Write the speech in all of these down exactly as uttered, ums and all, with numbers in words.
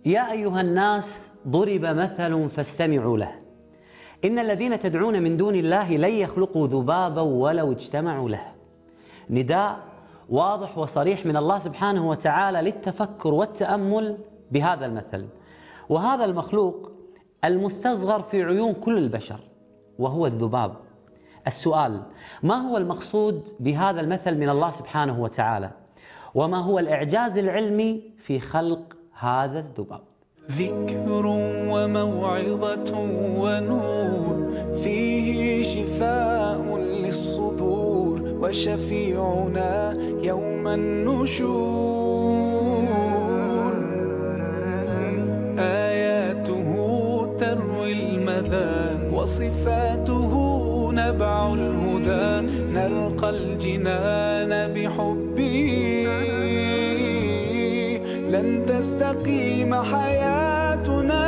يا أيها الناس ضرب مثل فاستمعوا له إن الذين تدعون من دون الله لن يخلقوا ذبابا ولو اجتمعوا له. نداء واضح وصريح من الله سبحانه وتعالى للتفكر والتأمل بهذا المثل، وهذا المخلوق المستصغر في عيون كل البشر وهو الذباب. السؤال: ما هو المقصود بهذا المثل من الله سبحانه وتعالى؟ وما هو الإعجاز العلمي في خلق هذا الذباب؟ ذكر وموعظة ونور فيه شفاء للصدور وشفيعنا يوم النشور آياته تروي المذان وصفاته نبع الهدى نلقى الجنان بحبه لن تستقيم حياتنا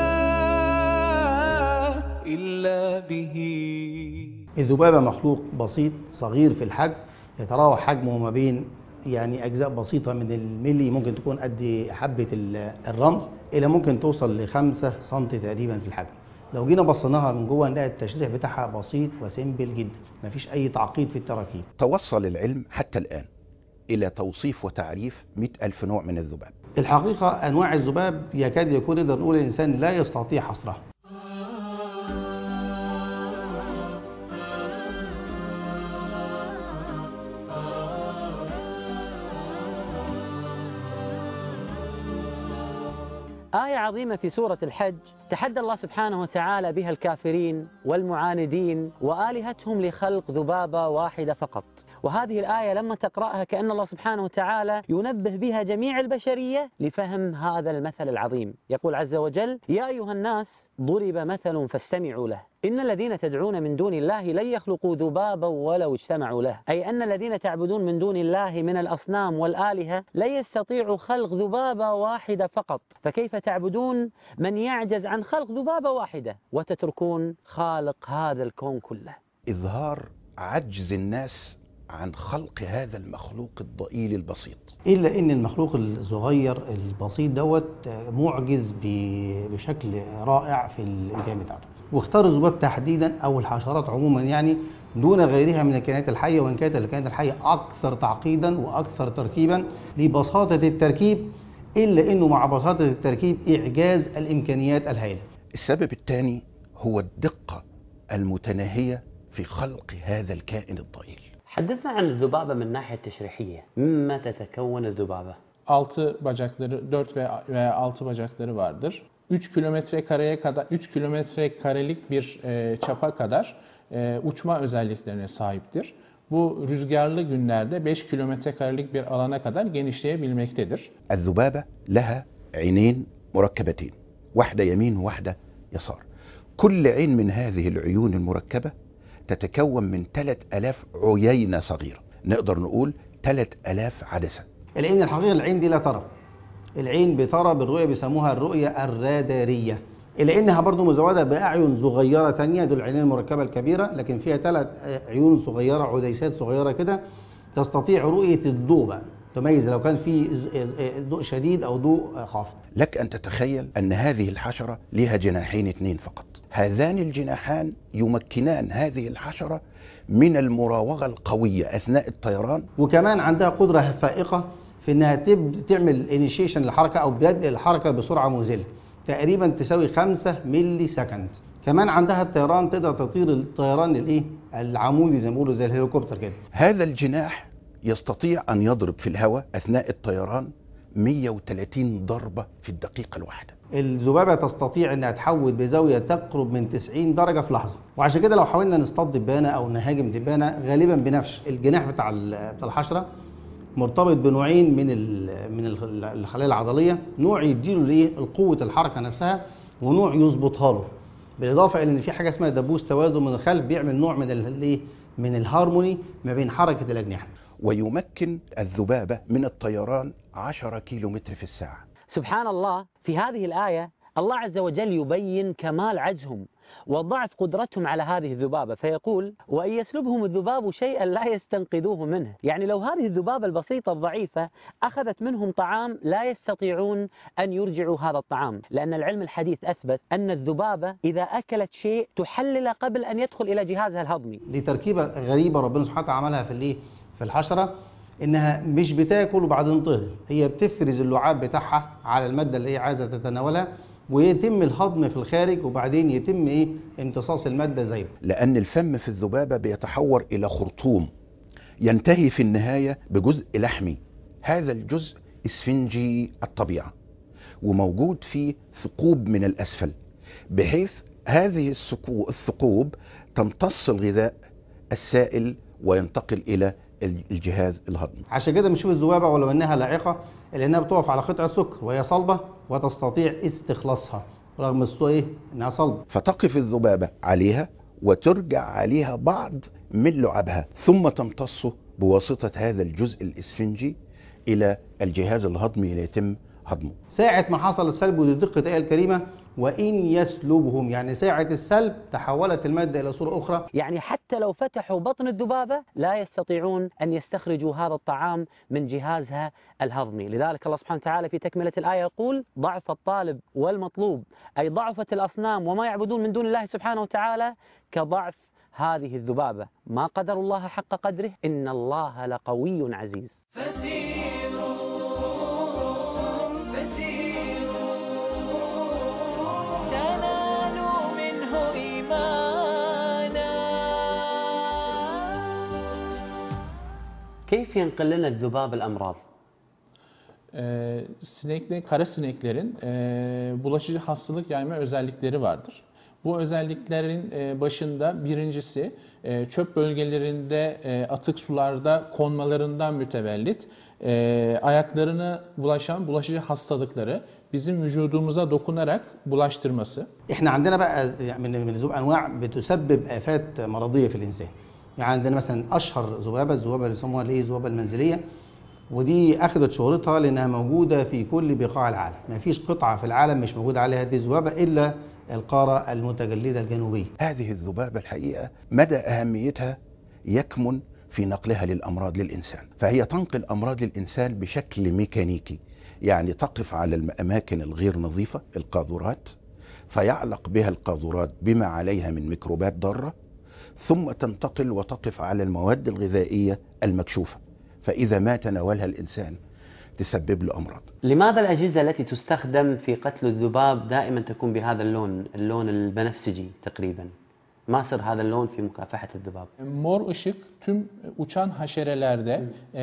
إلا به. الذبابة مخلوق بسيط صغير في الحجم، يتراوح حجمه ما بين يعني أجزاء بسيطة من الملي، ممكن تكون قد حبة الرمل، إلى ممكن توصل لخمسة سنتي تقريبا في الحجم. لو جينا بصيناها من جوه نلاقي التشريح بتاعها بسيط وسيمبل جدا، مفيش أي تعقيد في التراكيب. توصل العلم حتى الآن إلى توصيف وتعريف مئة ألف نوع من الذباب. الحقيقة أنواع الذباب يكاد يكون نقدر نقول الإنسان لا يستطيع حصرها. آية عظيمة في سورة الحج تحدى الله سبحانه وتعالى بها الكافرين والمعاندين وآلهتهم لخلق ذبابة واحدة فقط. وهذه الآية لما تقرأها كأن الله سبحانه وتعالى ينبه بها جميع البشرية لفهم هذا المثل العظيم. يقول عز وجل: يا أيها الناس ضرب مثل فاستمعوا له إن الذين تدعون من دون الله لن يخلقوا ذبابا ولو اجتمعوا له، أي أن الذين تعبدون من دون الله من الأصنام والآلهة لا يستطيعوا خلق ذبابة واحدة فقط، فكيف تعبدون من يعجز عن خلق ذبابة واحدة وتتركون خالق هذا الكون كله؟ إظهار عجز الناس عن خلق هذا المخلوق الضئيل البسيط، إلا إن المخلوق الصغير البسيط دوت معجز بشكل رائع في الإمكانيات بتاعته. واختار الذباب تحديدا أو الحشرات عموما يعني دون غيرها من الكائنات الحية، وإن كانت الكائنات الحية أكثر تعقيدا وأكثر تركيبا لبساطة التركيب، إلا إنه مع بساطة التركيب إعجاز الإمكانيات الهائلة. السبب الثاني هو الدقة المتناهية في خلق هذا الكائن الضئيل. حدثنا عن الذبابة من ناحية تشريحية. مما تتكون الذبابة؟ altı bacakları, dört veya altı bacakları vardır. üç kilometre kareye kadar, üç kilometre karelik bir e, çapa kadar e, uçma özelliklerine sahiptir. Bu rüzgarlı günlerde beş kilometre karelik bir alana kadar genişleyebilmektedir. الذبابة لها عينين مركبتين، واحدة يمين وواحدة يسار. كل عين من هذه العيون المركبة تتكون من ثلاث آلاف عيينة صغيرة، نقدر نقول ثلاث آلاف عدسة. لأن الحقيقة العين دي لا ترى، العين بترى بالرؤية بيسموها الرؤية الرادارية، إلا إنها برضو مزودة بأعين صغيرة تانية، دول العينين المركبة الكبيرة، لكن فيها ثلاث عيون صغيرة عديسات صغيرة كده تستطيع رؤية الضوء بقى، تميز لو كان في ضوء شديد أو ضوء خافت. لك أن تتخيل أن هذه الحشرة لها جناحين اثنين فقط، هذان الجناحان يمكنان هذه الحشرة من المراوغة القوية أثناء الطيران، وكمان عندها قدرة فائقة في أنها تعمل انيشيشن للحركة أو بدء الحركة بسرعة مذهلة تقريبا تساوي خمسة ملي سكند. كمان عندها الطيران، تقدر تطير الطيران الايه العمودي زي ما بيقولوا زي الهليكوبتر كده. هذا الجناح يستطيع أن يضرب في الهواء أثناء الطيران مئة وثلاثين ضربة في الدقيقة الواحدة. الذبابة تستطيع أنها تحول بزاوية تقرب من تسعين درجة في لحظة، وعشان كده لو حاولنا نصطاد دبانة أو نهاجم دبانة غالبا بنفش الجناح بتاع الحشرة مرتبط بنوعين من من الخلايا العضلية، نوع يديله الايه القوة الحركة نفسها، ونوع يظبطها له، بالإضافة إلى إن في حاجة اسمها دبوس توازن من الخلف بيعمل نوع من الايه من الهارموني ما بين حركة الأجنحة. ويمكن الذبابة من الطيران عشرة كيلومتر في الساعة. سبحان الله، في هذه الآية الله عز وجل يبين كمال عجزهم وضعف قدرتهم على هذه الذبابة، فيقول وإن يسلبهم الذباب شيئا لا يستنقذوه منه. يعني لو هذه الذبابة البسيطة الضعيفة أخذت منهم طعام لا يستطيعون أن يرجعوا هذا الطعام، لأن العلم الحديث أثبت أن الذبابة إذا أكلت شيء تحلل قبل أن يدخل إلى جهازها الهضمي. دي تركيبة غريبة ربنا سبحانه وتعالى عملها في الايه في الحشرة، انها مش بتاكل وبعدين تهضم، هي بتفرز اللعاب بتاعها على المادة اللي هي عايزة تتناولها، ويتم الهضم في الخارج، وبعدين يتم ايه امتصاص المادة زيه. لأن الفم في الذبابة بيتحور إلى خرطوم ينتهي في النهاية بجزء لحمي، هذا الجزء اسفنجي الطبيعة وموجود فيه ثقوب من الأسفل، بحيث هذه الثقوب تمتص الغذاء السائل وينتقل إلى الجهاز الهضمي. عشان كده بنشوف الذبابة ولو انها لاعقة الا انها بتقف على قطعة سكر وهي صلبة وتستطيع استخلاصها رغم السوء ايه انها صلبة. فتقف الذبابة عليها وترجع عليها بعض من لعابها، ثم تمتصه بواسطة هذا الجزء الاسفنجي إلى الجهاز الهضمي ليتم هضمه. ساعة ما حصل السلب، ودي دقة الآية الكريمة، وإن يسلبهم، يعني ساعة السلب تحولت المادة إلى صورة أخرى. يعني حتى لو فتحوا بطن الذبابة لا يستطيعون أن يستخرجوا هذا الطعام من جهازها الهضمي. لذلك الله سبحانه وتعالى في تكملة الآية يقول ضعف الطالب والمطلوب، أي ضعفت الأصنام وما يعبدون من دون الله سبحانه وتعالى كضعف هذه الذبابة. ما قدر الله حق قدره، إن الله لقوي عزيز. كيف ينقل لنا الذباب الأمراض؟ Ee, sinekli, kara sineklerin e, bulaşıcı hastalık yayma özellikleri vardır. Bu özelliklerin e, başında birincisi e, çöp bölgelerinde e, atık sularda konmalarından mütevellit e, ayaklarına bulaşan bulaşıcı hastalıkları bizim vücudumuza dokunarak bulaştırması. احنا عندنا بقى من من الذباب انواع بتسبب آفات مرضية في الإنسان. يعني عندنا مثلا اشهر ذبابه الذبابه اللي يسموها الايه الذبابه المنزليه، ودي اخذت شهرتها لانها موجوده في كل بقاع العالم، ما فيش قطعه في العالم مش موجود عليها هذه الذبابه الا القاره المتجلده الجنوبيه. هذه الذبابه الحقيقه مدى اهميتها يكمن في نقلها للامراض للانسان، فهي تنقل امراض للانسان بشكل ميكانيكي، يعني تقف على الاماكن الغير نظيفه القاذورات فيعلق بها القاذورات بما عليها من ميكروبات ضاره، ثم تنتقل وتقف على المواد الغذائية المكشوفة، فإذا ما تناولها الإنسان تسبب له أمراض. لماذا الأجهزة التي تستخدم في قتل الذباب دائما تكون بهذا اللون، اللون البنفسجي تقريبا؟ ما سر هذا اللون في مكافحة الذباب؟ Mor ışık tüm uçan haşerelerde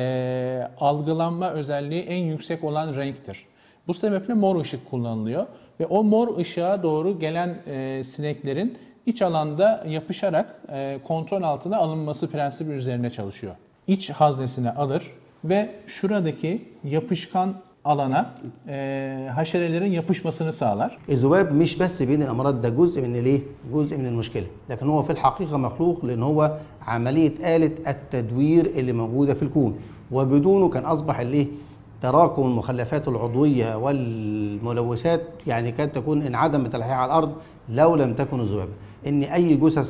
e, algılanma özelliği en yüksek olan renktir. Bu sebeple mor ışık kullanılıyor ve o mor ışığa doğru gelen e, sineklerin İç alanda yapışarak e, kontrol altına alınması prensibi üzerine çalışıyor. İç haznesine alır ve şuradaki yapışkan alana e, haşerelerin yapışmasını sağlar. الذباب مش بس بين الامراض، ده جزء من الايه جزء من المشكله، لكن هو في الحقيقه مخلوق لان هو عمليه آلة التدوير اللي موجوده في الكون، وبدونه كان اصبح الايه تراكم المخلفات العضويه والملوثات، يعني كانت تكون انعدمت الحياه على الارض لو لم تكن الذبابه. ان اي جثث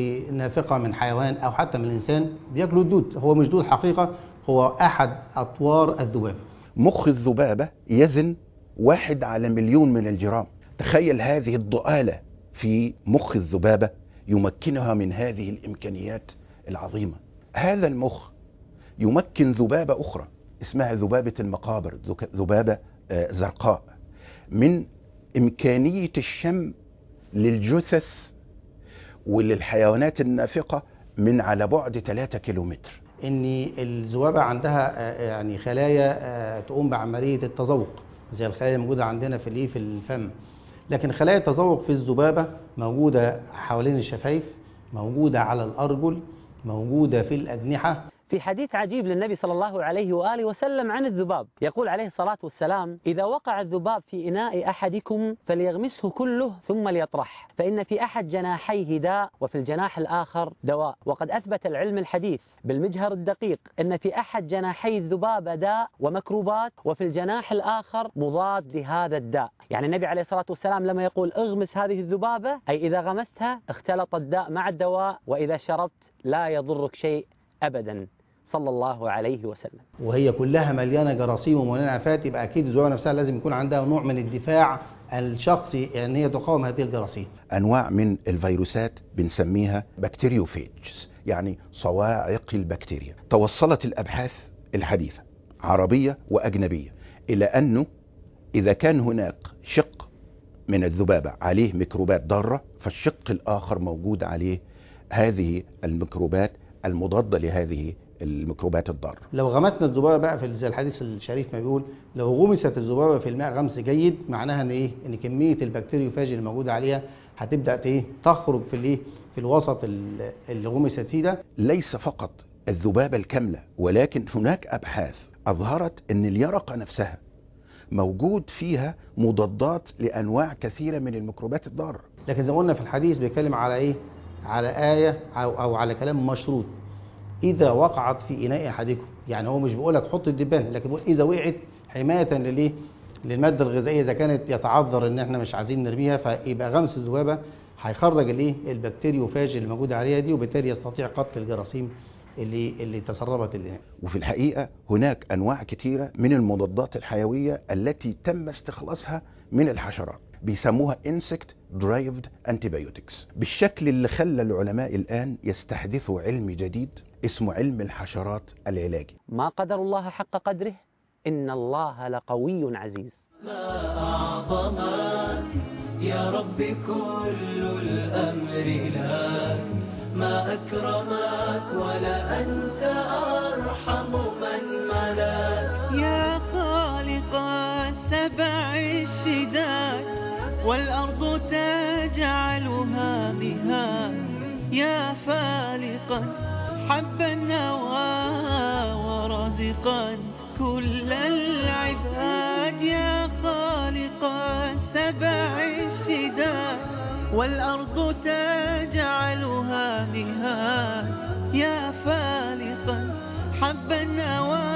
نافقه من حيوان او حتى من الانسان بياكلوا الدود، هو مش دود حقيقه، هو احد اطوار الذبابه. مخ الذبابة يزن واحد على مليون من الجرام. تخيل هذه الضآلة في مخ الذبابة يمكنها من هذه الإمكانيات العظيمة. هذا المخ يمكن ذبابة أخرى اسمها ذبابة المقابر، ذبابة زرقاء، من إمكانية الشم للجثث وللحيوانات النافقة من على بعد ثلاثة كيلومتر. ان الذبابه عندها يعني خلايا تقوم بعمليه التذوق زي الخلايا الموجوده عندنا في الايه في الفم، لكن خلايا التذوق في الذبابه موجوده حوالين الشفايف، موجوده على الارجل، موجوده في الاجنحه. في حديث عجيب للنبي صلى الله عليه وآله وسلم عن الذباب، يقول عليه الصلاة والسلام: إذا وقع الذباب في إناء أحدكم فليغمسه كله ثم ليطرح، فإن في أحد جناحيه داء وفي الجناح الآخر دواء. وقد أثبت العلم الحديث بالمجهر الدقيق أن في أحد جناحي الذبابة داء ومكروبات، وفي الجناح الآخر مضاد لهذا الداء. يعني النبي عليه الصلاة والسلام لما يقول اغمس هذه الذبابة، أي إذا غمستها اختلط الداء مع الدواء، وإذا شربت لا يضرك شيء أبدا، صلى الله عليه وسلم. وهي كلها مليانة جراثيم ومليانة آفات، يبقى أكيد الذبابة نفسها لازم يكون عندها نوع من الدفاع الشخصي، يعني هي تقاوم هذه الجراثيم. أنواع من الفيروسات بنسميها بكتيريوفيجز، يعني صواعق البكتيريا. توصلت الأبحاث الحديثة عربية وأجنبية إلى أنه إذا كان هناك شق من الذبابة عليه ميكروبات ضارة، فالشق الآخر موجود عليه هذه الميكروبات المضادة لهذه الميكروبات الضارة. لو غمسنا الذبابة بقى في زي الحديث الشريف ما بيقول، لو غمست الذبابة في الماء غمس جيد، معناها ان ايه؟ ان كمية البكتيريوفاج اللي موجودة عليها هتبدأ ايه؟ تخرج في الايه؟ في الوسط اللي غمست فيه ده. ليس فقط الذبابة الكاملة، ولكن هناك أبحاث أظهرت ان اليرقة نفسها موجود فيها مضادات لأنواع كثيرة من الميكروبات الضارة. لكن زي ما قلنا في الحديث بيتكلم على ايه؟ على آية أو, أو على كلام مشروط، إذا وقعت في إناء أحدكم. يعني هو مش بيقول لك حط الدبان، لكن بيقول إذا وقعت حماية للإيه؟ للمادة الغذائية، إذا كانت يتعذر إن إحنا مش عايزين نرميها، فيبقى غمس الذبابة هيخرج الإيه؟ البكتيريوفاج اللي موجودة عليها دي، وبالتالي يستطيع قتل الجراثيم اللي اللي تسربت الإناء. وفي الحقيقة هناك أنواع كثيرة من المضادات الحيوية التي تم استخلاصها من الحشرات، بيسموها insect derived antibiotics، بالشكل اللي خلى العلماء الآن يستحدثوا علم جديد اسمه علم الحشرات العلاجي. ما قدر الله حق قدره، إن الله لقوي عزيز. ما أعظمك يا رب كل الأمر لك، ما أكرمك ولا أنت أرحم من ملاك. يا خالق السبع الشداد والأرض تجعلها مهاد، يا فالقا حب النوى ورازقا كل العباد. يا خالق السبع الشداد والأرض تجعلها مهاد، يا فالقا حب النوى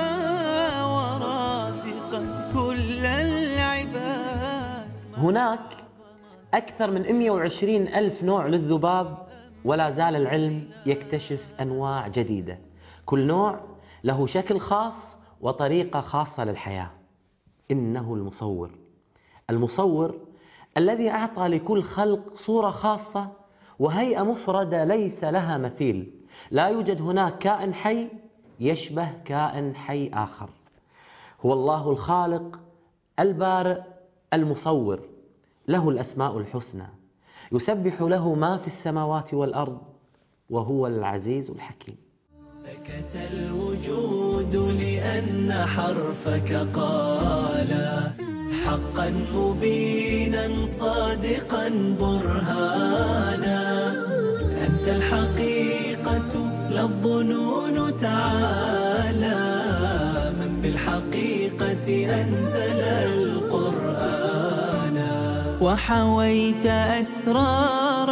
ورازقا كل العباد. هناك أكثر من مئة وعشرين ألف نوع للذباب، ولا زال العلم يكتشف أنواع جديدة، كل نوع له شكل خاص وطريقة خاصة للحياة. إنه المصور، المصور الذي أعطى لكل خلق صورة خاصة وهيئة مفردة ليس لها مثيل. لا يوجد هناك كائن حي يشبه كائن حي آخر. هو الله الخالق البارئ المصور، له الأسماء الحسنى، يسبح له ما في السماوات والأرض، وهو العزيز الحكيم. سكت الوجود لأن حرفك قال حقا مبينا صادقا برهانا. أنت الحقيقة لا الظنون تعالى، من بالحقيقة أنزل القرآن. وحويت أسرار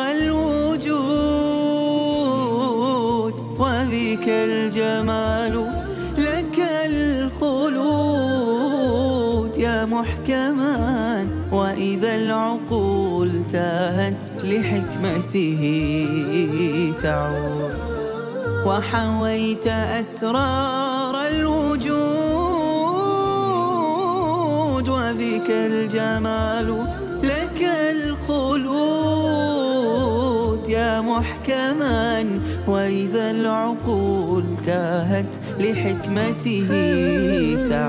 الوجود وبك الجمال لك الخلود، يا محكما وإذا العقول تاهت لحكمته تعود. وحويت أسرار الوجود وبك الجمال لك الخلود، يا محكما وإذا العقول تاهت لحكمته تعود.